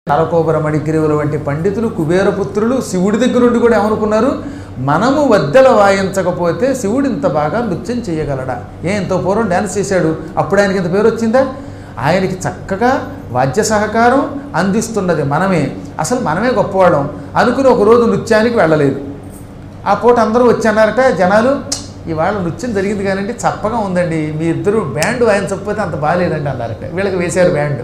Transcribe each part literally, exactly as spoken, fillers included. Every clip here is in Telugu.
తారకోపర మణిగ్రీవుల వంటి పండితులు కుబేరపుత్రులు శివుడి దగ్గర నుండి కూడా ఏమనుకున్నారు, మనము వద్దెల వాయించకపోతే శివుడు ఇంత బాగా నృత్యం చేయగలడా? ఏ ఇంత పూర్వం డ్యాన్స్ చేశాడు, అప్పుడు ఆయనకి ఇంత పేరు వచ్చిందా? ఆయనకి చక్కగా వాద్య సహకారం అందిస్తున్నది మనమే, అసలు మనమే గొప్పవాళ్ళం అనుకుని ఒకరోజు నృత్యానికి వెళ్ళలేదు. ఆ పూట అందరూ వచ్చన్నారట జనాలు, ఇవాళ నృత్యం జరిగింది కానండి చప్పగా ఉందండి, మీ ఇద్దరు బ్యాండ్ వాయించకపోతే అంత బాగాలేదండి అన్నారట. వీళ్ళకి వేశారు బ్యాండ్,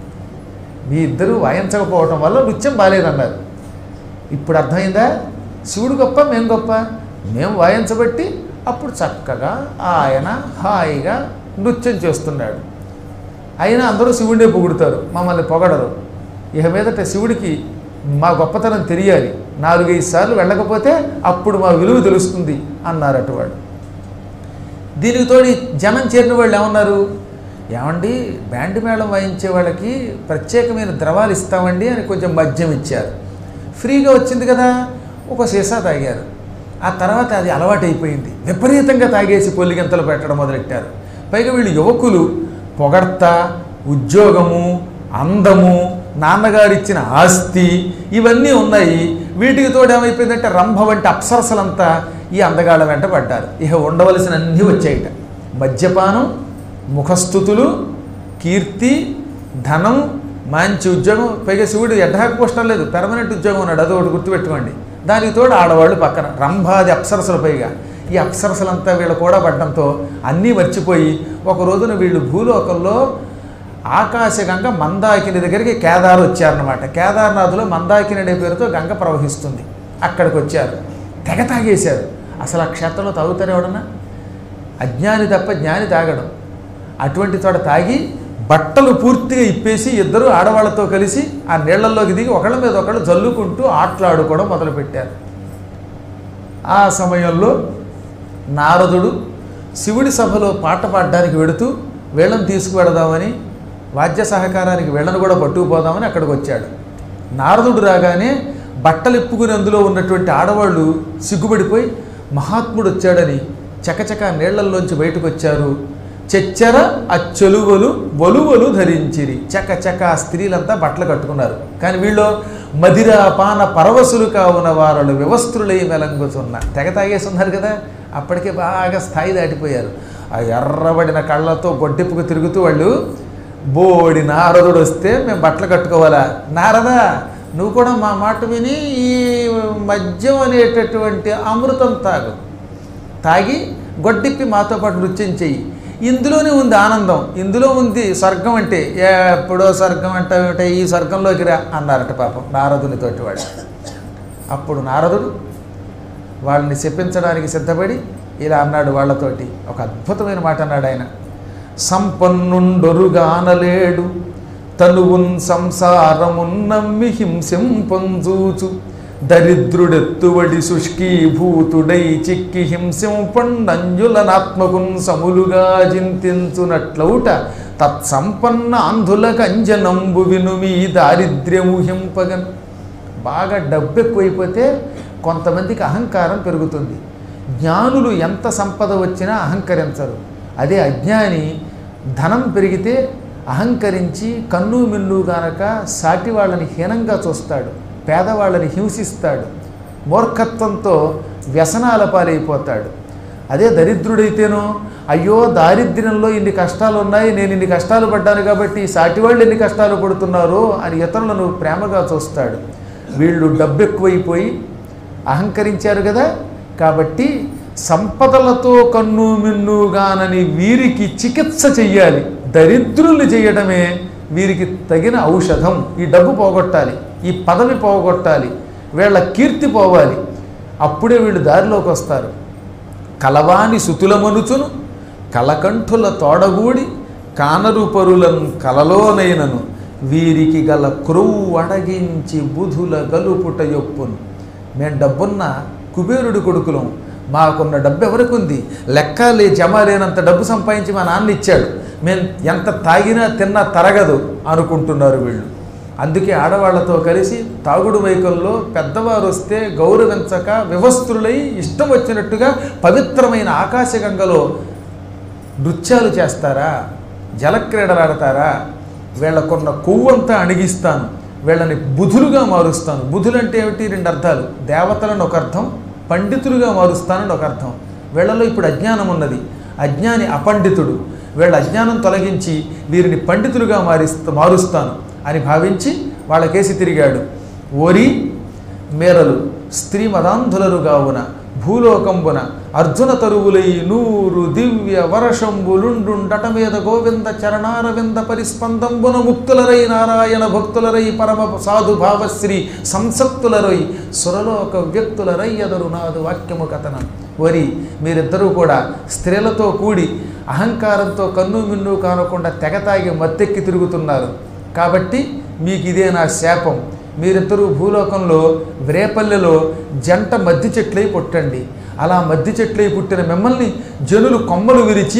మీ ఇద్దరు వాయించకపోవటం వల్ల నృత్యం బాగాలేదన్నారు. ఇప్పుడు అర్థమైందా? శివుడు గొప్ప, మేము గొప్ప, మేము వాయించబట్టి అప్పుడు చక్కగా ఆయన హాయిగా నృత్యం చేస్తున్నాడు. అయినా అందరూ శివుడినే పొగుడుతారు, మమ్మల్ని పొగడరు. ఇక మీదట శివుడికి మా గొప్పతనం తెలియాలి, నాలుగైదు సార్లు వెళ్ళకపోతే అప్పుడు మా విలువ తెలుస్తుంది అన్నారట వాడు. దీనికి తోడి జనం చేరిన వాళ్ళు ఏమన్నారు, ఏమండి బ్యాండ్ మేళం వాయించే వాళ్ళకి ప్రత్యేకమైన ద్రవాలు ఇస్తామండి అని కొంచెం మద్యం ఇచ్చారు. ఫ్రీగా వచ్చింది కదా, ఒక సీసా తాగారు. ఆ తర్వాత అది అలవాటైపోయింది, విపరీతంగా తాగేసి పొల్లిగంతలు పెట్టడం మొదలెట్టారు. పైగా వీళ్ళు యువకులు పొగడ్త, ఉద్యోగము, అందము, నాన్నగారు ఇచ్చిన ఆస్తి ఇవన్నీ ఉన్నాయి. వీటికి తోడు ఏమైపోయిందంటే రంభ వంటి అప్సరసలంతా ఈ అందగాళ్ళ వెంట పడ్డారు. ఇక ఉండవలసిన అన్నీ వచ్చాయిట, మద్యపానం, ముఖస్థుతులు, కీర్తి, ధనం, మంచి ఉద్యోగం. పైగా శివుడు ఎడ్డాకు పోస్టర్ లేదు, పెర్మనెంట్ ఉద్యోగం ఉన్నాడు, అదొకటి గుర్తుపెట్టుకోండి. దానికి తోడు ఆడవాళ్ళు పక్కన, రంభాది అప్సరసలు. పైగా ఈ అప్సరసలంతా వీళ్ళు కూడా పడడంతో అన్నీ మర్చిపోయి ఒక రోజున వీళ్ళు భూలోకంలో ఆకాశగంగ మందాకిని దగ్గరికి కేదారు వచ్చారన్నమాట. కేదార్నాథ్లో మందాకిని అనే పేరుతో గంగ ప్రవహిస్తుంది, అక్కడికి వచ్చారు. తెగ తాగేశారు. అసలు ఆ క్షేత్రంలో తాగుతారు ఎవడన్నా? అజ్ఞాని తప్ప జ్ఞాని తాగడం. అటువంటి చోట తాగి బట్టలు పూర్తిగా ఇప్పేసి ఇద్దరు ఆడవాళ్లతో కలిసి ఆ నీళ్లల్లోకి దిగి ఒకళ్ళ మీద ఒకళ్ళు జల్లుకుంటూ ఆటలాడుకోవడం మొదలుపెట్టారు. ఆ సమయంలో నారదుడు శివుడి సభలో పాట పాడడానికి వెడుతూ వీళ్ళని తీసుకువెడదామని, వాద్య సహకారానికి వీళ్ళను కూడా పట్టుకుపోదామని అక్కడికి వచ్చాడు. నారదుడు రాగానే బట్టలు ఇప్పుకుని అందులో ఉన్నటువంటి ఆడవాళ్ళు సిగ్గుపడిపోయి మహాత్ముడు వచ్చాడని చకచక నీళ్లల్లోంచి బయటకు వచ్చారు. చెచ్చర అచ్చలువలు వలువలు ధరించిరి. చకచక స్త్రీలంతా బట్టలు కట్టుకున్నారు. కానీ వీళ్ళు మదిరా పాన పరవశులు కావున వారలు వ్యవస్థులై మెలంగుతున్న తెగ తాగేసి ఉన్నారు కదా, అప్పటికే బాగా స్థాయి దాటిపోయారు. ఆ ఎర్రబడిన కళ్ళతో గొడ్డెప్పుకు తిరుగుతూ వాళ్ళు, బోడి నారదుడు వస్తే మేము బట్టలు కట్టుకోవాలా? నారదా నువ్వు కూడా మా మాట విని ఈ మద్యం అనేటటువంటి అమృతం తాగు, తాగి గొడ్డిప్పి మాతో పాటు నృత్యం చెయ్యి, ఇందులోనే ఉంది ఆనందం, ఇందులో ఉంది స్వర్గం అంటే. ఎప్పుడో స్వర్గం అంటే ఈ స్వర్గంలోకి రా అన్నారట పాపం నారదునితోటి వాడు. అప్పుడు నారదుడు వాళ్ళని శపించడానికి సిద్ధపడి ఇలా అన్నాడు వాళ్ళతోటి, ఒక అద్భుతమైన మాట అన్నాడు ఆయన. సంపన్నుండొరుగానలేడు తనువున్ సంసారమున్నమ్మి హింసింపంజూచు దరిద్రుడెత్తువడి శుష్కీభూతుడై చిక్కి హింసింపండంజులనాత్మకున్ సములుగా చింతించునట్లౌట తత్సంపన్న అంధుల కంజనంబు వినుమీ దారిద్ర్యము హింపగన్. బాగా డబ్బు ఎక్కువైపోతే కొంతమందికి అహంకారం పెరుగుతుంది. జ్ఞానులు ఎంత సంపద వచ్చినా అహంకరించరు. అదే అజ్ఞాని ధనం పెరిగితే అహంకరించి కన్ను మిన్ను గానక సాటి వాళ్ళని హీనంగా చూస్తాడు, పేదవాళ్ళని హింసిస్తాడు, మూర్ఖత్వంతో వ్యసనాల పాలైపోతాడు. అదే దరిద్రుడైతేనో అయ్యో దారిద్ర్యంలో ఇన్ని కష్టాలు ఉన్నాయి, నేను ఇన్ని కష్టాలు పడ్డాను కాబట్టి సాటి వాళ్ళు ఎన్ని కష్టాలు పడుతున్నారో అని ఇతరులను ప్రేమగా చూస్తాడు. వీళ్ళు డబ్బు ఎక్కువైపోయి అహంకరించారు కదా, కాబట్టి సంపదలతో కన్ను మిన్నుగానని వీరికి చికిత్స చెయ్యాలి. దరిద్రులు చేయడమే వీరికి తగిన ఔషధం. ఈ డబ్బు పోగొట్టాలి, ఈ పదవి పోగొట్టాలి, వీళ్ళ కీర్తి పోవాలి, అప్పుడే వీళ్ళు దారిలోకి వస్తారు. కలవాని సుతులమనుచును కలకంఠుల తోడగూడి కానరు పరులను కలలోనైనను వీరికి గల క్రొవ్వు అడగించి బుధుల గలుపుట యొప్పును. మేము డబ్బున్న కుబేరుడి కొడుకులం, మాకున్న డబ్బు ఎవరికి ఉంది? లెక్క లే జమ లేనంత డబ్బు సంపాదించి మా నాన్న ఇచ్చాడు, మేము ఎంత తాగినా తిన్నా తరగదు అనుకుంటున్నారు వీళ్ళు. అందుకే ఆడవాళ్లతో కలిసి తాగుడు మైకంలో పెద్దవారు వస్తే గౌరవించక వివస్త్రులై ఇష్టం వచ్చినట్టుగా పవిత్రమైన ఆకాశగంగలో నృత్యాలు చేస్తారా, జలక్రీడలాడతారా? వీళ్ళకున్న కొవ్వంతా అణిగిస్తాను, వీళ్ళని బుధులుగా మారుస్తాను. బుధులు అంటే ఏమిటి? రెండు అర్థాలు. దేవతలను ఒక అర్థం, పండితులుగా మారుస్తానని ఒక అర్థం. వీళ్ళలో ఇప్పుడు అజ్ఞానం ఉన్నది, అజ్ఞాని అపండితుడు. వీళ్ళ అజ్ఞానం తొలగించి వీరిని పండితులుగా మారిస్తా మారుస్తాను అని భావించి వాళ్ళకేసి తిరిగాడు. ఓరి మేరలు స్త్రీ మదాంధులరుగావున భూలోకంబున అర్జున తరువులై నూరు దివ్య వరషంబులుండుండట మీద గోవింద చరణారవింద పరిస్పందంబున ముక్తులరై నారాయణ భక్తులరై పరమ సాధు భావశ్రీ సంసక్తులరై సురలోక వ్యక్తులరై ఎదరు నాదు వాక్యము కథనం. వరి మీరిద్దరూ కూడా స్త్రీలతో కూడి అహంకారంతో కన్ను మిన్ను కానకుండా తెగతాగి మత్తెక్కి తిరుగుతున్నారు. కాబట్టి మీకు ఇదే నా శాపం. మీరిద్దరూ భూలోకంలో వ్రేపల్లెలో జంట మద్ది చెట్లై పుట్టండి. అలా మద్ది చెట్లై పుట్టిన మిమ్మల్ని జనులు కొమ్మలు విరిచి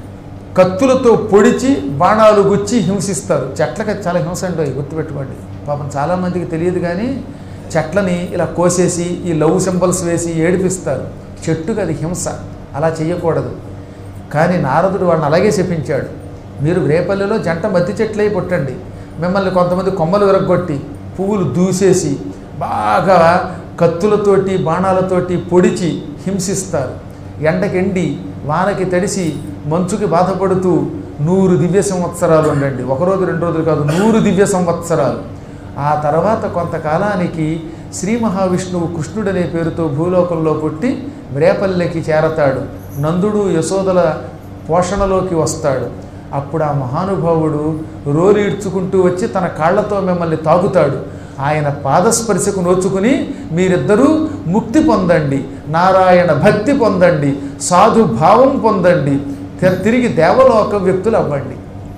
కత్తులతో పొడిచి బాణాలు గుచ్చి హింసిస్తారు. చెట్లకి చాలా హింస అండి, గుర్తుపెట్టుకోండి. పాపం చాలామందికి తెలియదు కానీ చెట్లని ఇలా కోసేసి ఈ లవ్ సింబల్స్ వేసి ఏడిపిస్తారు. చెట్టుకి అది హింస, అలా చేయకూడదు. కానీ నారదుడు వాళ్ళని అలాగే చెప్పించాడు. మీరు వ్రేపల్లెలో జంట మద్ది చెట్లై పుట్టండి. మిమ్మల్ని కొంతమంది కొమ్మలు విరగొట్టి పువ్వులు దూసేసి బాగా కత్తులతోటి బాణాలతోటి పొడిచి హింసిస్తారు. ఎండకెండి వానకి తడిసి మంచుకి బాధపడుతూ నూరు దివ్య సంవత్సరాలు ఉండండి. ఒకరోజు రెండు రోజులు కాదు, నూరు దివ్య సంవత్సరాలు. ఆ తర్వాత కొంతకాలానికి శ్రీ మహావిష్ణువు కృష్ణుడనే పేరుతో భూలోకంలో పుట్టి వ్రేపల్లెకి చేరతాడు. నందుడు యశోదల పోషణలోకి వస్తాడు. అప్పుడు ఆ మహానుభావుడు రోలు ఈడ్చుకుంటూ వచ్చి తన కాళ్లతో మిమ్మల్ని తాగుతాడు. ఆయన పాదస్పర్శకు నోచుకుని మీరిద్దరూ ముక్తి పొందండి, నారాయణ భక్తి పొందండి, సాధు భావం పొందండి, తిరిగి దేవలోక వ్యక్తులు అవ్వండి.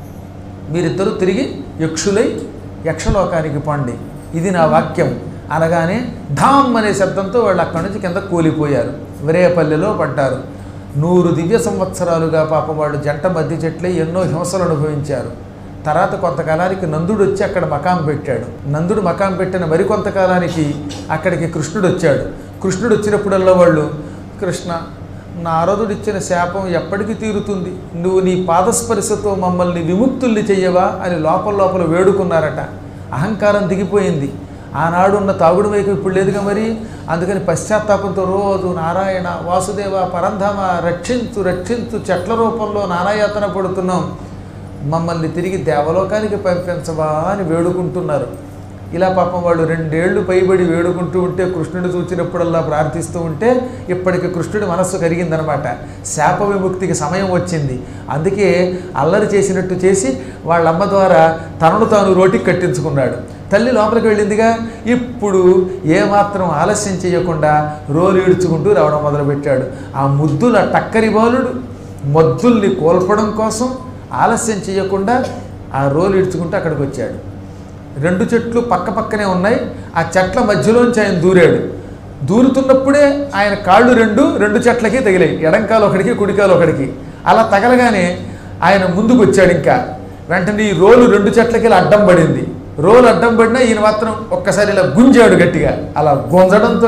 మీరిద్దరూ తిరిగి యక్షులై యక్షలోకానికి పండి. ఇది నా వాక్యం అనగానే ఢామ్ అనే శబ్దంతో వాళ్ళు అక్కడి నుంచి కింద కూలిపోయారు, వ్రేపల్లెలో పడ్డారు. నూరు దివ్య సంవత్సరాలుగా పాపం వాళ్ళు జంట మధ్య చెట్లై ఎన్నో హింసలు అనుభవించారు. తర్వాత కొంతకాలానికి నందుడు వచ్చి అక్కడ మకాం పెట్టాడు. నందుడు మకాం పెట్టిన మరికొంతకాలానికి అక్కడికి కృష్ణుడు వచ్చాడు. కృష్ణుడు వచ్చినప్పుడల్లా వాళ్ళు, కృష్ణ నారదుడు ఇచ్చిన శాపం ఎప్పటికీ తీరుతుంది, నువ్వు నీ పాదస్పర్శతో మమ్మల్ని విముక్తుల్ని చెయ్యవా అని లోపల లోపల వేడుకున్నారట. అహంకారం దిగిపోయింది. ఆనాడు ఉన్న తాగుడు వైపు ఇప్పుడు లేదుగా మరి. అందుకని పశ్చాత్తాపంతో రోజు నారాయణ వాసుదేవ పరంధామ రక్షించు రక్షించు చెట్ల రూపంలో నానాయాతన పడుతున్నాం, మమ్మల్ని తిరిగి దేవలోకానికి పంపించవా అని వేడుకుంటున్నారు. ఇలా పాపం వాళ్ళు రెండేళ్లు పైబడి వేడుకుంటూ ఉంటే కృష్ణుడు చూచినప్పుడల్లా ప్రార్థిస్తూ ఉంటే ఇప్పటికి కృష్ణుడి మనస్సు కరిగిందనమాట. శాప విముక్తికి సమయం వచ్చింది. అందుకే అల్లరి చేసినట్టు చేసి వాళ్ళమ్మ ద్వారా తనను తాను రోటికి కట్టించుకున్నాడు. తల్లి లోపలికి వెళ్ళిందిగా, ఇప్పుడు ఏమాత్రం ఆలస్యం చేయకుండా రోలు ఈడ్చుకుంటూ రావడం మొదలుపెట్టాడు. ఆ ముద్దుల టక్కరి బాలుడు మద్దుల్ని కోల్పడం కోసం ఆలస్యం చేయకుండా ఆ రోలు ఈడ్చుకుంటూ అక్కడికి వచ్చాడు. రెండు చెట్లు పక్క పక్కనే ఉన్నాయి. ఆ చెట్ల మధ్యలోంచి ఆయన దూరాడు. దూరుతున్నప్పుడే ఆయన కాళ్ళు రెండు రెండు చెట్లకి తగిలాయి, ఎడంకాలు ఒకడికి కుడికాలు ఒకడికి. అలా తగలగానే ఆయన ముందుకు వచ్చాడు. ఇంకా వెంటనే ఈ రోలు రెండు చెట్లకి ఇలా అడ్డం పడింది. రోలు అడ్డం పడినా ఈయన మాత్రం ఒక్కసారి ఇలా గుంజాడు గట్టిగా. అలా గుంజడంతో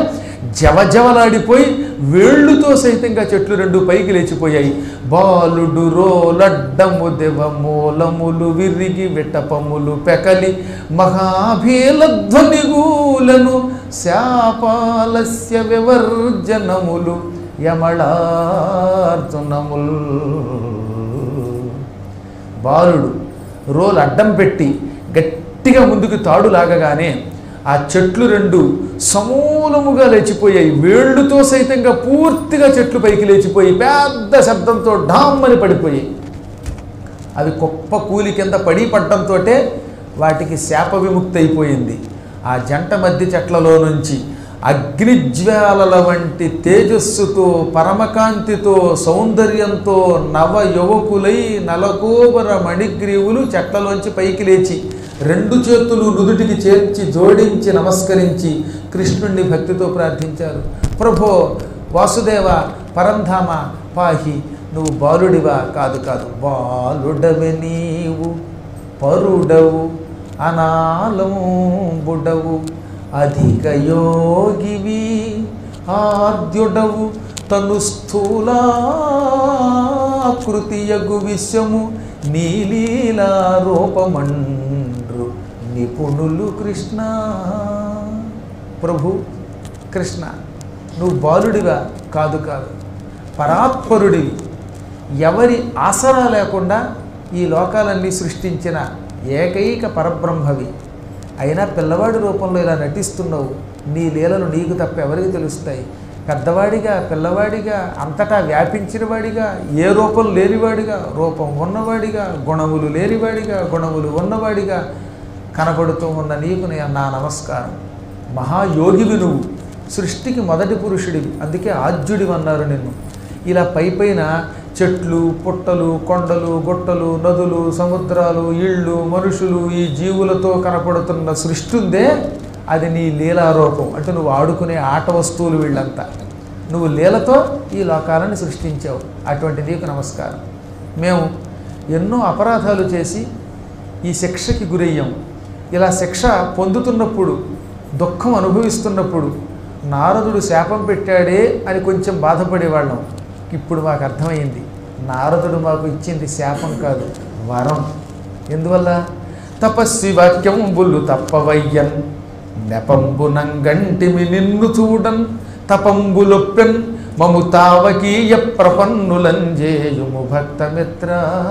జవజవలాడిపోయి వేళ్లుతో సైతంగా చెట్లు రెండు పైకి లేచిపోయాయి. బాలుడు రోలడ్డము దెవ మూలములు విరిగి విటపములు పెకలి మహాభీలధ్వనిగూలను శాపాలస్య వివర్జనములు యమళార్జునముల్. బాలుడు రోలు అడ్డం పెట్టి గట్టిగా ముందుకు తాడు లాగగానే ఆ చెట్లు రెండు సమూలముగా లేచిపోయాయి. వేళ్లుతో సైతంగా పూర్తిగా చెట్లు పైకి లేచిపోయి పెద్ద శబ్దంతో ఢామ్మని పడిపోయాయి. అవి గొప్ప కూలి కింద పడి పడటంతో వాటికి శాప విముక్తి అయిపోయింది. ఆ జంట మధ్య చెట్లలో నుంచి అగ్నిజ్వాలల వంటి తేజస్సుతో పరమకాంతితో సౌందర్యంతో నవ యువకులై నలకోబర మణిగ్రీవులు చెట్లలోంచి పైకి లేచి రెండు చేతులు నుదుటికి చేర్చి జోడించి నమస్కరించి కృష్ణుణ్ణి భక్తితో ప్రార్థించారు. ప్రభో వాసుదేవ పరంధామ పాహి, నువ్వు బాలుడివా? కాదు కాదు, బాలుడవే నీవు, పరుడవు అనాలంబుడవు, అధిక యోగివి ఆద్యుడవు, తను స్థూలాకృతియగు విశ్వము నీలీలా రూపమండ్రు నిపుణులు కృష్ణ. ప్రభు కృష్ణ, నువ్వు బాలుడిగా కాదు కాదు పరాత్పరుడివి. ఎవరి ఆసరా లేకుండా ఈ లోకాలన్నీ సృష్టించిన ఏకైక పరబ్రహ్మవి. అయినా పిల్లవాడి రూపంలో ఇలా నటిస్తున్నావు. నీ లీలలు నీకు తప్ప ఎవరికి తెలుస్తాయి? పెద్దవాడిగా పిల్లవాడిగా అంతటా వ్యాపించిన వాడిగా, ఏ రూపం లేనివాడిగా రూపం ఉన్నవాడిగా, గుణములు లేనివాడిగా గుణములు ఉన్నవాడిగా కనబడుతూ ఉన్న నీకు నా నమస్కారం. మహాయోగివి నువ్వు, సృష్టికి మొదటి పురుషుడివి, అందుకే ఆద్యుడివి అన్నారు నిన్ను. ఇలా పై పైన చెట్లు పుట్టలు కొండలు గుట్టలు నదులు సముద్రాలు ఇళ్ళు మనుషులు ఈ జీవులతో కనపడుతున్న సృష్టి ఉందే, అది నీ లీలారూపం. అంటే నువ్వు ఆడుకునే ఆట వస్తువులు వీళ్ళంతా. నువ్వు లీలతో ఈ లోకాలను సృష్టించావు. అటువంటి నీకు నమస్కారం. మేము ఎన్నో అపరాధాలు చేసి ఈ శిక్షకి గురయ్యాం. ఇలా శిక్ష పొందుతున్నప్పుడు, దుఃఖం అనుభవిస్తున్నప్పుడు నారదుడు శాపం పెట్టాడే అని కొంచెం బాధపడేవాళ్ళం. ఇప్పుడు మాకు అర్థమైంది, నారదుడు మాకు ఇచ్చింది శాపం కాదు, వరం. ఎందువల్ల? తపస్వి వాక్యంబులు తప్పవయ్యన్ నెపంబునంగంటిమి నిన్ను చూడన్ తపంబులొప్పెన్ మము తావకీయ ప్రపన్నులంజేయుము భక్తమిత్ర.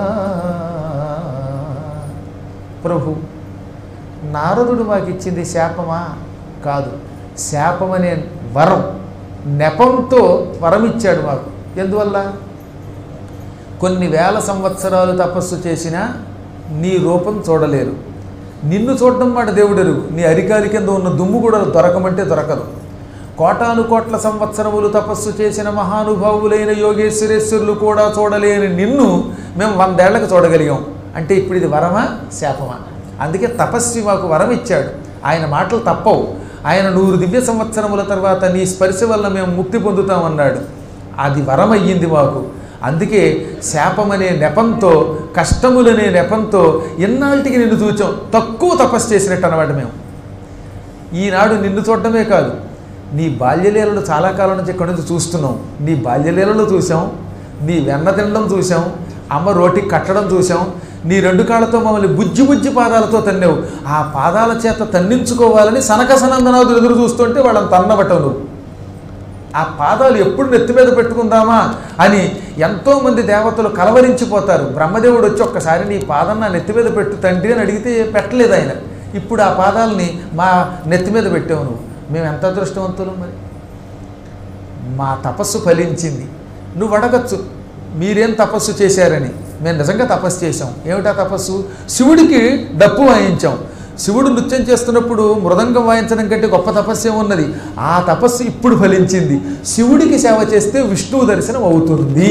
ప్రభు, నారదుడు మాకు ఇచ్చింది శాపమా? కాదు, శాపమనే వరం. నెపంతో వరం ఇచ్చాడు మాకు. ఎందువల్ల? కొన్ని వేల సంవత్సరాలు తపస్సు చేసినా నీ రూపం చూడలేరు. నిన్ను చూడడం మాట దేవుడెరుగు. నీ అరికాలి కింద ఉన్న దుమ్ము కూడా దొరకమంటే దొరకదు. కోటాను కోట్ల సంవత్సరములు తపస్సు చేసిన మహానుభావులైన యోగేశ్వరేశ్వరులు కూడా చూడలేని నిన్ను మేము వందేళ్లకు చూడగలిగాం. అంటే ఇప్పుడు ఇది వరమా శాపమా? అందుకే తపస్వి మాకు వరం ఇచ్చాడు. ఆయన మాటలు తప్పవు. ఆయన నూరు దివ్య సంవత్సరముల తర్వాత నీ స్పర్శ వల్ల మేము ముక్తి పొందుతామన్నాడు. అది వరం అయ్యింది మాకు. అందుకే శాపమనే నెపంతో, కష్టములనే నెపంతో ఎన్నాళ్ళకి నిన్ను చూచాం. తక్కువ తపస్సు చేసినట్టు అన్నమాట మేము. ఈనాడు నిన్ను చూడటమే కాదు, నీ బాల్యలీలలు చాలా కాలం నుంచి ఇక్కడి నుంచి చూస్తున్నాం. నీ బాల్యలీలలు చూసాం, నీ వెన్న తినడం చూసాం, అమ్మ రోటి కట్టడం చూసాం. నీ రెండు కాళ్ళతో మమ్మల్ని బుజ్జి బుజ్జి పాదాలతో తన్నావు. ఆ పాదాల చేత తన్నించుకోవాలని సనక సనందనాథులు ఎదురు చూస్తుంటే వాళ్ళని తన్నబట్టవు నువ్వు. ఆ పాదాలు ఎప్పుడు నెత్తి మీద పెట్టుకుందామా అని ఎంతోమంది దేవతలు కలవరించిపోతారు. బ్రహ్మదేవుడు వచ్చి ఒక్కసారి నీ పాదం నా నెత్తి మీద పెట్టు తండ్రి అని అడిగితే పెట్టలేదు ఆయన. ఇప్పుడు ఆ పాదాలని మా నెత్తి మీద పెట్టావు నువ్వు. మేము ఎంత అదృష్టవంతులు. మరి మా తపస్సు ఫలించింది. నువ్వు అడగచ్చు మీరేం తపస్సు చేశారని. మేము నిజంగా తపస్సు చేశాం. ఏమిటా తపస్సు? శివుడికి డప్పు వాయించాం. శివుడు నృత్యం చేస్తున్నప్పుడు మృదంగం వాయించడం కంటే గొప్ప తపస్సు ఏమున్నది? ఆ తపస్సు ఇప్పుడు ఫలించింది. శివుడికి సేవ చేస్తే విష్ణువు దర్శనం అవుతుంది.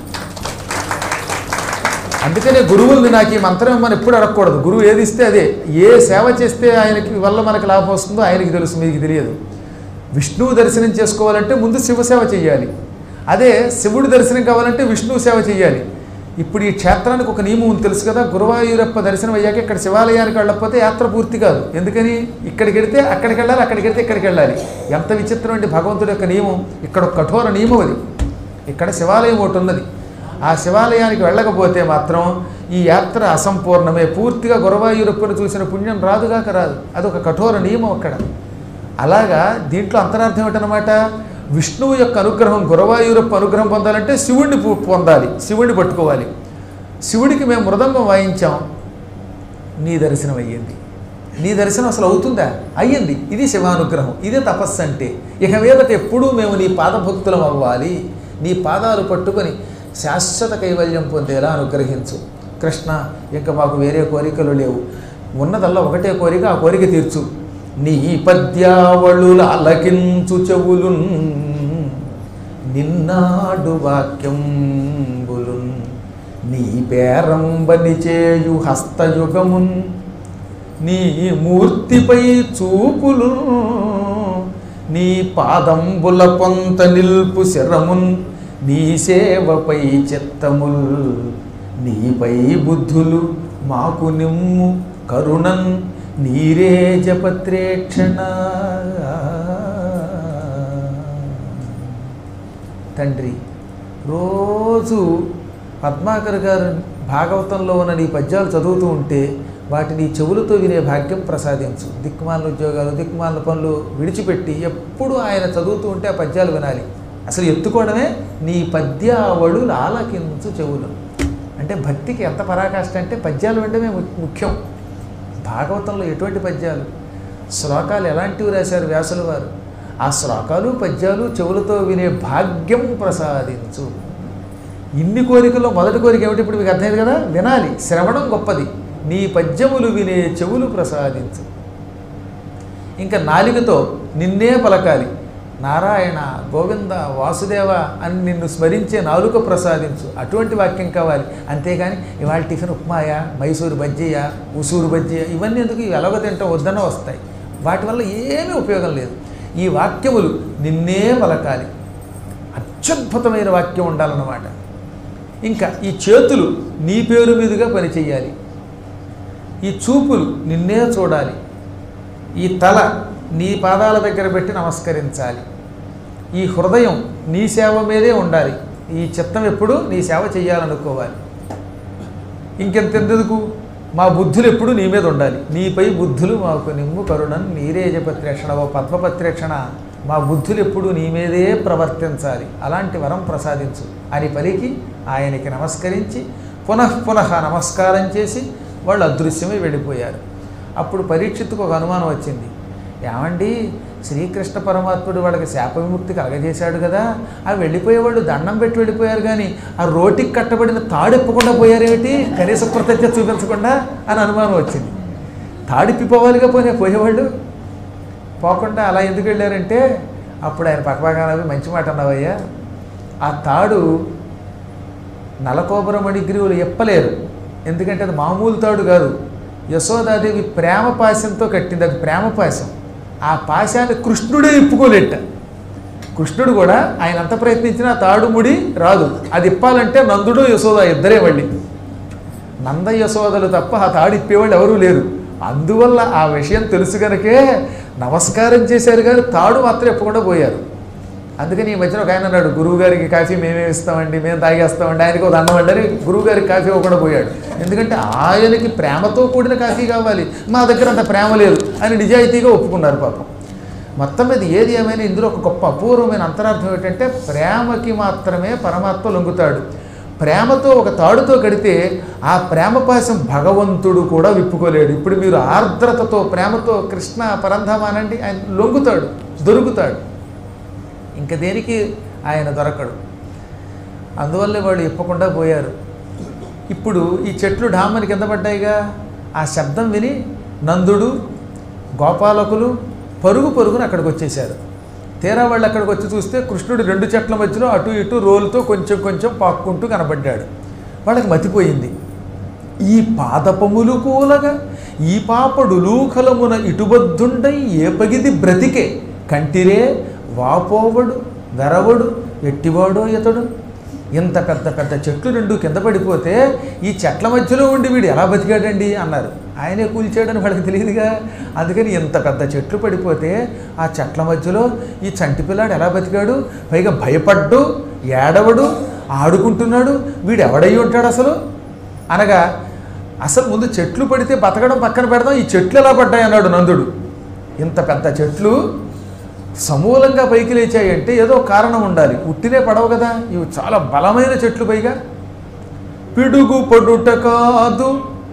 అందుకనే గురువుల్ని నాకు ఈ మంత్రం మనం ఎప్పుడు అడగకూడదు. గురువు ఏది ఇస్తే అదే. ఏ సేవ చేస్తే ఆయనకి వల్ల మనకు లాభం వస్తుందో ఆయనకి తెలుసు, మీకు తెలియదు. విష్ణువు దర్శనం చేసుకోవాలంటే ముందు శివసేవ చేయాలి. అదే శివుడి దర్శనం కావాలంటే విష్ణువు సేవ చేయాలి. ఇప్పుడు ఈ క్షేత్రానికి ఒక నియమం ఉంది తెలుసు కదా. గురువాయూరప్ప దర్శనం అయ్యాక ఇక్కడ శివాలయానికి వెళ్ళకపోతే యాత్ర పూర్తి కాదు. ఎందుకని? ఇక్కడికి వెడితే అక్కడికి వెళ్ళాలి, అక్కడికి వెడితే ఇక్కడికి వెళ్ళాలి. ఎంత విచిత్రం అండి భగవంతుడి యొక్క నియమం. ఇక్కడ ఒక కఠోర నియమం అది. ఇక్కడ శివాలయం ఒకటి ఉన్నది. ఆ శివాలయానికి వెళ్ళకపోతే మాత్రం ఈ యాత్ర అసంపూర్ణమే. పూర్తిగా గురువాయూరప్పను చూసిన పుణ్యం రాదుగాక రాదు. అదొక కఠోర నియమం అక్కడ. అలాగా దీంట్లో అంతరార్థం ఏమిటనమాట? విష్ణువు యొక్క అనుగ్రహం, గురువాయూరప్ప అనుగ్రహం పొందాలంటే శివుడిని పొందాలి, శివుడిని పట్టుకోవాలి. శివుడికి మేము మృదంగం వాయించాం, నీ దర్శనం అయ్యింది. నీ దర్శనం అసలు అవుతుందా? అయ్యింది. ఇది శివానుగ్రహం, ఇదే తపస్సు అంటే. ఇక మీదట ఎప్పుడూ మేము నీ పాదభక్తులం అవ్వాలి. నీ పాదాలు పట్టుకొని శాశ్వత కైవల్యం పొందేలా అనుగ్రహించు కృష్ణ. ఇంకా మాకు వేరే కోరికలు లేవు. ఉన్నదల్లా ఒకటే కోరిక, ఆ కోరిక తీర్చు. నీ పద్యావళుల అలకించు చెవులున్ నిన్నాడు వాక్యంబులున్ నీ పేరంబని చేయు హస్తయుగమున్ నీ మూర్తిపై చూపులు నీ పాదంబుల పొంత నిల్పు శరమున్ నీ సేవపై చిత్తముల్ నీపై బుద్ధులు మాకు నిమ్ము కరుణన్ నీరే జపత్రేక్షణ. తండ్రి, రోజు పద్మాకర్ గారు భాగవతంలో ఉన్న నీ పద్యాలు చదువుతూ ఉంటే వాటిని చెవులతో వినే భాగ్యం ప్రసాదించు. దిక్కుమాలిన ఉద్యోగాలు దిక్కుమాలిన పనులు విడిచిపెట్టి ఎప్పుడు ఆయన చదువుతూ ఉంటే ఆ పద్యాలు వినాలి. అసలు ఎత్తుకోవడమే నీ పద్యావళు ఆలకించు చెవులు. అంటే భక్తికి ఎంత పరాకాష్ట అంటే పద్యాలు వినడమే ముఖ్యం. భాగవతంలో ఎటువంటి పద్యాలు, శ్లోకాలు ఎలాంటివి రాశారు వ్యాసుల వారు. ఆ శ్లోకాలు పద్యాలు చెవులతో వినే భాగ్యం ప్రసాదించు. ఇన్ని కోరికల్లో మొదటి కోరిక ఏమిటి ఇప్పుడు మీకు అర్థమైంది కదా, వినాలి. శ్రవణం గొప్పది. నీ పద్యములు వినే చెవులు ప్రసాదించు. ఇంకా నాలికతో నిన్నే పలకాలి. నారాయణ, గోవింద, వాసుదేవ అని నిన్ను స్మరించే నాలుక ప్రసాదించు. అటువంటి వాక్యం కావాలి. అంతేగాని ఇవాళ టిఫిన్ ఉప్మాయా, మైసూరు బజ్జీయా, ఉసూరు బజ్జీయా ఇవన్నీ ఎందుకు, ఇవి ఎలాగో తింటాం వద్దన్న వస్తాయి. వాటి వల్ల ఏమీ ఉపయోగం లేదు. ఈ వాక్యములు నిన్నే పలకాలి. అత్యద్భుతమైన వాక్యం ఉండాలన్నమాట. ఇంకా ఈ చేతులు నీ పేరు మీదుగా పనిచేయాలి. ఈ చూపులు నిన్నే చూడాలి. ఈ తల నీ పాదాల దగ్గర పెట్టి నమస్కరించాలి. ఈ హృదయం నీ సేవ మీదే ఉండాలి. ఈ చిత్తం ఎప్పుడు నీ సేవ చేయాలనుకోవాలి. ఇంకెంతెందుకు, మా బుద్ధులు ఎప్పుడు నీ మీద ఉండాలి. నీపై బుద్ధులు మాకు నిమ్ము కరుణన్ నీరేజపత్రేక్షణ, ఓ పద్మపత్రేక్షణ, మా బుద్ధులు ఎప్పుడు నీ మీదే ప్రవర్తించాలి. అలాంటి వరం ప్రసాదించు అని పలికి ఆయనకి నమస్కరించి పునః పునః నమస్కారం చేసి వాళ్ళు అదృశ్యమై వెళ్ళిపోయారు. అప్పుడు పరీక్షిత్తుకు ఒక అనుమానం వచ్చింది. ఏమండి, శ్రీకృష్ణ పరమాత్ముడు వాళ్ళకి శాప విముక్తి కలగజేశాడు కదా, ఆ వెళ్ళిపోయేవాళ్ళు దండం పెట్టి వెళ్ళిపోయారు, కానీ ఆ రోటికి కట్టబడిన తాడెప్పకుండా పోయారేమిటి, కనీస కృతజ్ఞత చూపించకుండా అని అనుమానం వచ్చింది. తాడిప్పిపోవాలిగా పోనే పోయేవాళ్ళు, పోకుండా అలా ఎందుకు వెళ్ళారంటే అప్పుడు ఆయన పక్కపక్కన మంచి మాట అన్నావయ్యా, ఆ తాడు నలకోబర మణిగ్రీవులు ఎప్పలేరు. ఎందుకంటే అది మామూలు తాడు కాదు. యశోదాదేవి ప్రేమ పాశంతో కట్టింది. అది ప్రేమ పాశం. ఆ పాశాన్ని కృష్ణుడే ఇప్పుకోలేట. కృష్ణుడు కూడా ఆయన అంత ప్రయత్నించినా తాడు ముడి రాదు. అది ఇప్పాలంటే నందుడు యశోద ఇద్దరే మళ్ళీ. నంద యశోదలు తప్ప ఆ తాడు ఇప్పేవాళ్ళు ఎవరూ లేరు. అందువల్ల ఆ విషయం తెలుసు కనుకే నమస్కారం చేశారు, కానీ తాడు మాత్రం ఇప్పకుండా పోయారు. అందుకని ఈ మధ్యన ఒక ఆయన అన్నాడు, గురువుగారికి కాఫీ మేమే ఇస్తామండి, మేము తాగేస్తామండి, ఆయనకి ఒక దండం అంటారు, గురువుగారికి కాఫీ ఇవ్వకుండా పోయాడు. ఎందుకంటే ఆయనకి ప్రేమతో కూడిన కాఫీ కావాలి, మా దగ్గర అంత ప్రేమ లేదు అని నిజాయితీగా ఒప్పుకున్నారు పాపం. మొత్తం మీద ఏది ఏమైనా ఇందులో ఒక గొప్ప అపూర్వమైన అంతరార్థం ఏంటంటే ప్రేమకి మాత్రమే పరమాత్మ లొంగుతాడు. ప్రేమతో ఒక తాడుతో కడితే ఆ ప్రేమపాశం భగవంతుడు కూడా విప్పుకోలేడు. ఇప్పుడు మీరు ఆర్ద్రతతో ప్రేమతో కృష్ణ పరంధామానండి, ఆయన లొంగుతాడు, దొరుకుతాడు. ఇంక దేనికి ఆయన దొరకడు. అందువల్లే వాళ్ళు ఇప్పకుండా పోయారు. ఇప్పుడు ఈ చెట్లు ఢామని కింద పడ్డాయిగా, ఆ శబ్దం విని నందుడు గోపాలకులు పరుగు పరుగున అక్కడికి వచ్చేశారు. తీరా వాళ్ళు అక్కడికి వచ్చి చూస్తే కృష్ణుడు రెండు చెట్ల మధ్యలో అటు ఇటు రోలుతో కొంచెం కొంచెం పాక్కుంటూ కనబడ్డాడు. వాళ్ళకి మతిపోయింది. ఈ పాదపములు కూలగా ఈ పాపడులు కలమున ఇటుబద్ధుండై ఏ పగిది బ్రతికే కంటిరే వాపోవడు వెరవడు ఎట్టివాడో ఇతడు. ఇంత పెద్ద పెద్ద చెట్లు రెండు కింద పడిపోతే ఈ చెట్ల మధ్యలో ఉండి వీడు ఎలా బతికాడండి అన్నారు. ఆయనే కూల్చాడని వాళ్ళకి తెలియదుగా. అందుకని ఇంత పెద్ద చెట్లు పడిపోతే ఆ చెట్ల మధ్యలో ఈ చంటి పిల్లాడు ఎలా బతికాడు, పైగా భయపడ్డు ఏడవడు ఆడుకుంటున్నాడు, వీడు ఎవడై ఉంటాడు అసలు అనగా, అసలు ముందు చెట్లు పడితే బతకడం పక్కన పెడదాం, ఈ చెట్లు ఎలా పడ్డాయి అన్నాడు నందుడు. ఇంత పెద్ద చెట్లు సమూలంగా పైకి లేచాయి అంటే ఏదో కారణం ఉండాలి, ఉట్టినే పడవు కదా. ఇవి చాలా బలమైన చెట్లు. పైగా పిడుగు పడుట కాదు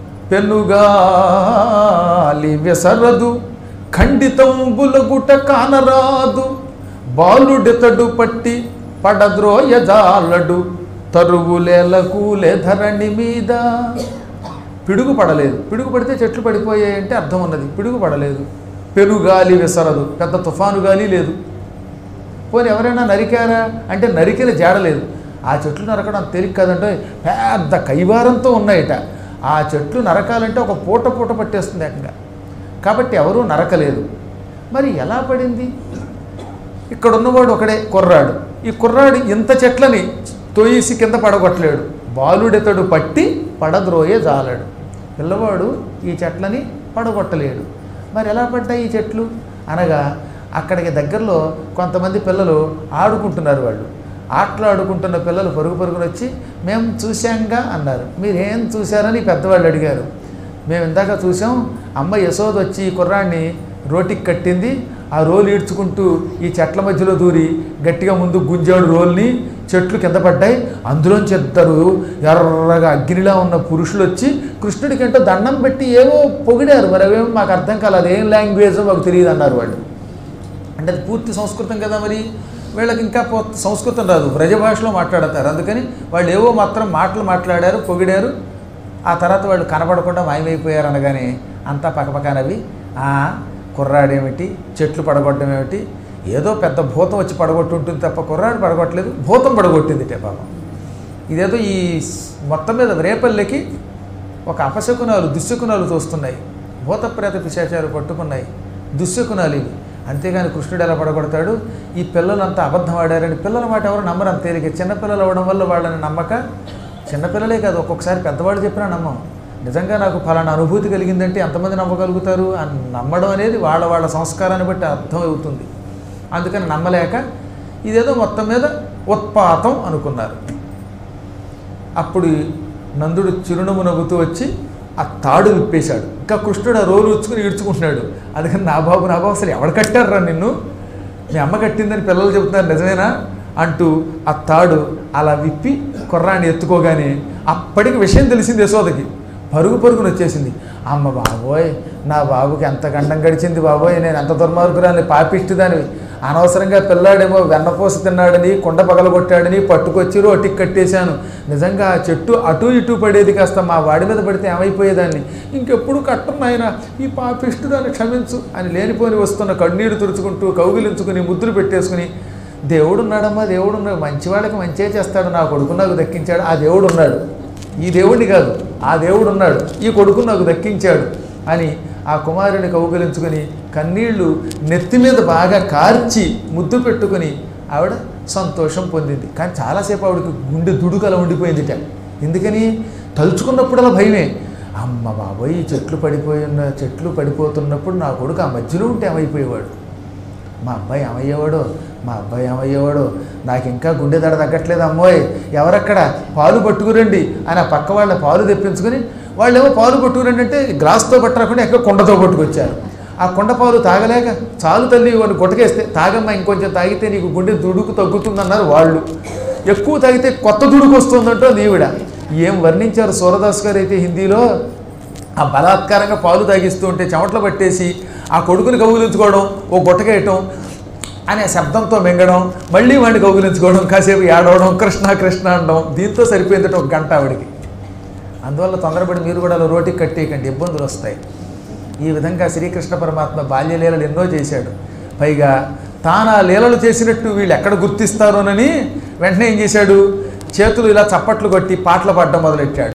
పెనుగాలి వెసరదు ఖండితంబులగుట కానరాదు బాలుడెతడు పట్టి పడద్రోయజాలడు తరుగులేలకూలే ధరణి మీద. పిడుగు పడలేదు. పిడుగు పడితే చెట్లు పడిపోయాయంటే అర్థం ఉన్నది. పిడుగు పడలేదు. పెనుగాలి విసరదు, పెద్ద తుఫాను గాలి లేదు. పోనీ ఎవరైనా నరికారా అంటే నరికిన జాడలేదు. ఆ చెట్లు నరకడం తేలిక కాదంటే పెద్ద కైవారంతో ఉన్నాయట. ఆ చెట్లు నరకాలంటే ఒక పూట పూట పట్టేస్తుంది ఏకంగా. కాబట్టి ఎవరూ నరకలేదు. మరి ఎలా పడింది? ఇక్కడ ఉన్నవాడు ఒకడే కుర్రాడు. ఈ కుర్రాడు ఇంత చెట్లని తోయేసి కింద పడగొట్టలేడు. బాలుడెతడు పట్టి పడద్రోయే జాలడు. పిల్లవాడు ఈ చెట్లని పడగొట్టలేడు. మరి ఎలా పడ్డాయి ఈ చెట్లు అనగా, అక్కడికి దగ్గరలో కొంతమంది పిల్లలు ఆడుకుంటున్నారు. వాళ్ళు ఆటలాడుకుంటున్న పిల్లలు పరుగు పరుగున వచ్చి మేము చూశాంగా అన్నారు. మీరేం చూశారని పెద్దవాళ్ళు అడిగారు. మేము ఇందాక చూసాం అమ్మ యశోద వచ్చి ఈ కుర్రాన్ని రోటికి కట్టింది, ఆ రోలు ఈడ్చుకుంటూ ఈ చెట్ల మధ్యలో దూరి గట్టిగా ముందు గుంజాడు రోల్ని, చెట్లు కింద పడ్డాయి, అందులోంచి ఇద్దరు ఎర్రగా అగ్నిలా ఉన్న పురుషులు వచ్చి కృష్ణుడికి ఏంటో దండం పెట్టి ఏవో పొగిడారు. మరి అవేమో మాకు అర్థం కాలేదు, ఏం లాంగ్వేజో మాకు తెలియదు అన్నారు వాళ్ళు. అంటే అది పూర్తి సంస్కృతం కదా, మరి వీళ్ళకి ఇంకా సంస్కృతం రాదు, బ్రజభాషలో మాట్లాడతారు. అందుకని వాళ్ళు ఏవో మాత్రం మాటలు మాట్లాడారు, పొగిడారు. ఆ తర్వాత వాళ్ళు కనపడకుండా మాయమైపోయారు. అనగానే అంతా పక్కపక్కనవి ఆ కుర్రాడేమిటి, చెట్లు పడగొట్టడం ఏమిటి, ఏదో పెద్ద భూతం వచ్చి పడగొట్టి ఉంటుంది తప్ప కుర్రాడు పడగొట్టలేదు, భూతం పడగొట్టింది టే పాపం. ఇదేదో ఈ మొత్తం మీద రేపల్లెకి ఒక అపశకునాలు దుశ్శకునాలు తోస్తున్నాయి, భూతప్రేత పిశాచాలు పట్టుకున్నాయి, దుశ్శకునాలు ఇవి. అంతేగాని కృష్ణుడు ఎలా పడగొడతాడు? ఈ పిల్లలంతా అబద్ధం ఆడారని పిల్లల మాట ఎవరు నమ్మరు అంత తేలిక. చిన్నపిల్లలు అవ్వడం వల్ల వాళ్ళని నమ్మక, చిన్నపిల్లలే కాదు ఒక్కొక్కసారి పెద్దవాళ్ళు చెప్పినా నమ్మం. నిజంగా నాకు ఫలానా అనుభూతి కలిగిందంటే ఎంతమంది నమ్మగలుగుతారు? అని నమ్మడం అనేది వాళ్ళ వాళ్ళ సంస్కారాన్ని బట్టి అర్థం అవుతుంది. అందుకని నమ్మలేక ఇదేదో మొత్తం మీద ఉత్పాతం అనుకున్నారు. అప్పుడు నందుడు చిరునవ్వు నవ్వుతూ వచ్చి ఆ తాడు విప్పేశాడు. ఇంకా కృష్ణుడు ఆ రోలు ఉచ్చుకుని ఈడ్చుకుంటున్నాడు. అందుకని నా బాబు నా బాబు అసలు ఎవడు కట్టారా నిన్ను, మీ అమ్మ కట్టిందని పిల్లలు చెబుతున్నారు నిజమేనా అంటూ ఆ తాడు అలా విప్పి కుర్రాన్ని ఎత్తుకోగానే అప్పటికి విషయం తెలిసింది యశోదకి. పరుగు పరుగును వచ్చేసింది. అమ్మ బాబోయ్, నా బాబుకి ఎంత గండం గడిచింది బాబోయ్, నేను ఎంత దుర్మార్గురాని, పాపిష్టిదానివి, అనవసరంగా పిల్లాడేమో వెన్నపూస తిన్నాడని, కుండ పగలగొట్టాడని పట్టుకొచ్చి రోటికి కట్టేశాను. నిజంగా ఆ చెట్టు అటు ఇటు పడేది, కాస్త మా వాడి మీద పడితే ఏమైపోయేదాన్ని, ఇంకెప్పుడు కట్టను నాయన, ఈ పాపిష్టిదాన్ని క్షమించు అని లేనిపోని వస్తున్న కన్నీరు తుడుచుకుంటూ కౌగిలించుకుని ముద్దులు పెట్టేసుకుని, దేవుడున్నాడమ్మా, దేవుడున్నాడు, మంచివాళ్ళకి మంచిగా చేస్తాడు, నా కొడుకు నాకు దక్కించాడు, ఆ దేవుడు ఉన్నాడు, ఈ దేవుడిని కాదు ఆ దేవుడు ఉన్నాడు, ఈ కొడుకు నాకు దక్కించాడు అని ఆ కుమారుని కౌగిలించుకొని కన్నీళ్లు నెత్తి మీద బాగా కార్చి ముద్దు పెట్టుకుని ఆవిడ సంతోషం పొందింది. కానీ చాలాసేపు ఆవిడకి గుండె దుడుకలా ఉండిపోయిందిట. ఎందుకని? తలుచుకున్నప్పుడలా భయమే. అమ్మ బాబోయ్, ఈ చెట్లు పడిపోయిన చెట్లు పడిపోతున్నప్పుడు నా కొడుకు ఆ మధ్యలో ఉంటే ఏమైపోయేవాడు, మా అబ్బాయి ఏమయ్యేవాడో, మా అబ్బాయి ఏమయ్యేవాడో, నాకు ఇంకా గుండె దడ తగ్గట్లేదు అమ్మోయ్, ఎవరక్కడ పాలు పట్టుకురండి అని ఆ పక్క వాళ్ళ పాలు తెప్పించుకొని, వాళ్ళు ఏమో పాలు పట్టుకురండి అంటే గ్లాస్తో పట్టరాకుండా ఎక్కడ కుండతో పట్టుకొచ్చారు. ఆ కుండ పాలు తాగలేక చాలు తల్లి వాళ్ళు గుట్టకేస్తే, తాగమ్మా ఇంకొంచెం తాగితే నీకు గుండె దుడుకు తగ్గుతుందన్నారు వాళ్ళు. ఎక్కువ తాగితే కొత్త దుడుకు వస్తుందంటో నీవిడ. ఏం వర్ణించారు సూరదాస్ గారు అయితే హిందీలో. ఆ బలాత్కారంగా పాలు తాగిస్తూ ఉంటే చెమటలు పట్టేసి ఆ కొడుకుని కౌగిలించుకోవడం, ఓ గుట్టకేయటం అనే శబ్దంతో మింగడం, మళ్ళీ వాడిని కౌగిలించుకోవడం, కాసేపు ఏడవడం, కృష్ణ కృష్ణ అనడం, దీంతో సరిపోయిందట ఒక గంట ఆవిడికి. అందువల్ల తొందరపడి మీరు కూడా రోటికి కట్టేయకండి, ఇబ్బందులు వస్తాయి. ఈ విధంగా శ్రీకృష్ణ పరమాత్మ బాల్యలీలలు ఎన్నో చేశాడు. పైగా తాను ఆ లీలలు చేసినట్టు వీళ్ళు ఎక్కడ గుర్తిస్తారోనని వెంటనే ఏం చేశాడు, చేతులు ఇలా చప్పట్లు కొట్టి పాటలు పాడడం మొదలెట్టాడు.